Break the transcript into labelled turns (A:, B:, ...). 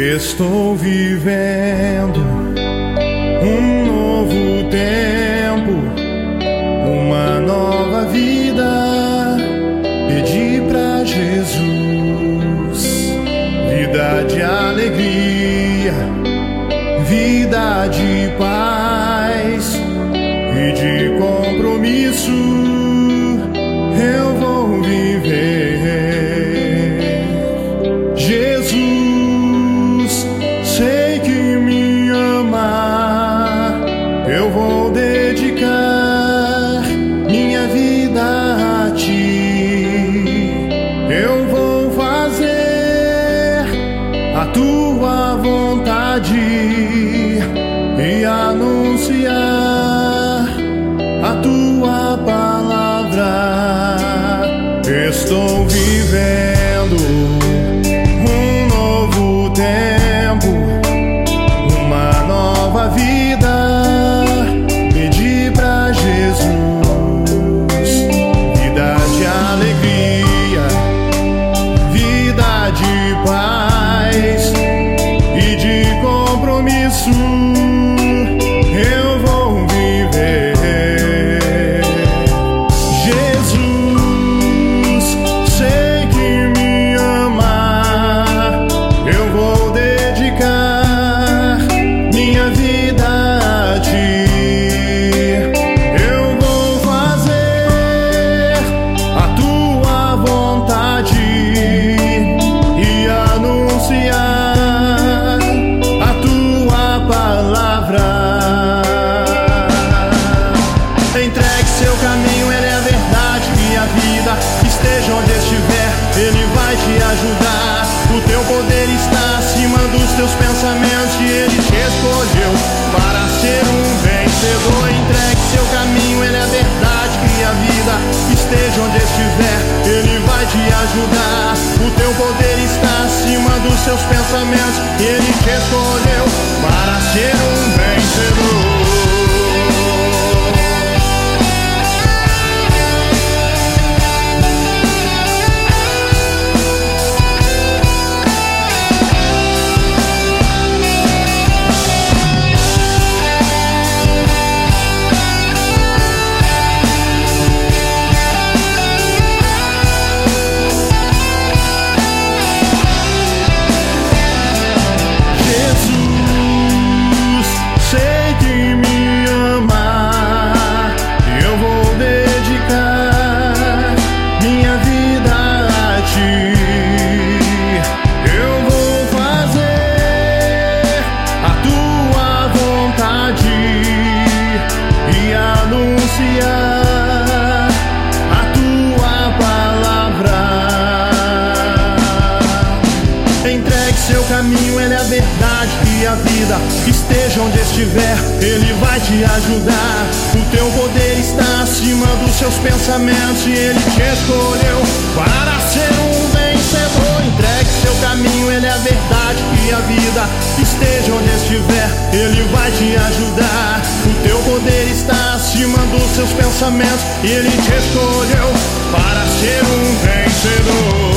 A: Estou vivendo um novo tempo, uma nova vida. Pedi pra Jesus vida de alegria, vida de paz e de compromisso. Eu vou viver. Jesus, sei que me ama. Eu vou dedicar minha vida a Ti. Eu vou fazer a Tua vontade e anunciar a Tua palavra. Estou vivendo um novo tempo, uma nova vida. Pedi pra Jesus vida de alegria, vida de paz e de compromisso. Eu vou viver. Jesus, sei que me ama. Eu vou dedicar minha vida a Ti. Eu vou fazer a Tua vontade e anunciar a Tua palavra. Entregue seu caminho, Ele é a verdade e a vida. Esteja onde estiver, Ele vai te ajudar. O teu poder está acima dos teus pensamentos e Ele te escolheu para ser um vencedor. Entregue seu caminho, Ele é a verdade e a vida. Esteja onde estiver, Ele vai te ajudar. O teu poder está acima dos seus pensamentos e Ele te escolheu para ser um vencedor. E anunciar a Tua palavra. Entregue seu caminho, Ele é a verdade e a vida. Esteja onde estiver, Ele vai te ajudar. O teu poder está acima dos seus pensamentos e Ele te escolheu para ser um vencedor. Entregue seu caminho, Ele é a verdade e a vida. Esteja onde estiver, Ele vai te ajudar. O teu poder está acima dos seus pensamentos e Ele te escolheu para ser um vencedor.